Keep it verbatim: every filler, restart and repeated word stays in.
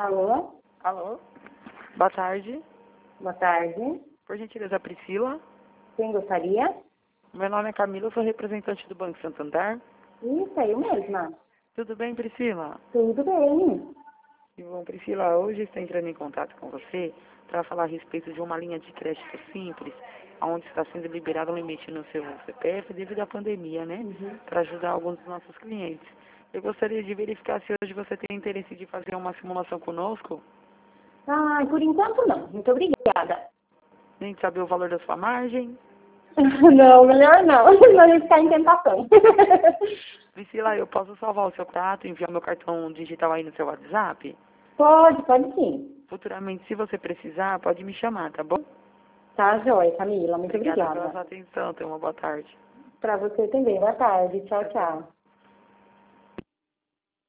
Alô? Alô? Boa tarde. Boa tarde. Por gentileza, Priscila. Quem gostaria? Meu nome é Camila, eu sou representante do Banco Santander. Isso, eu mesma. Tudo bem, Priscila? Tudo bem. E bom, Priscila, hoje estou entrando em contato com você para falar a respeito de uma linha de crédito simples, onde está sendo liberado um limite no seu C P F devido à pandemia, né? Uhum. Para ajudar alguns dos nossos clientes. Eu gostaria de verificar se hoje você tem interesse de fazer uma simulação conosco, Ah, por enquanto não. Muito obrigada. nem de saber o valor da sua margem. Não, melhor não. Não ia ficar em tentação. Priscila, eu posso salvar o seu prato e enviar meu cartão digital aí no seu WhatsApp? Pode, pode sim. Futuramente, se você precisar, pode me chamar, tá bom? Tá, joia, Camila. Muito Obrigada pela obrigada. sua atenção. Tenha uma boa tarde. Para você também. Boa tarde. Tchau, Tchau, tchau. tchau.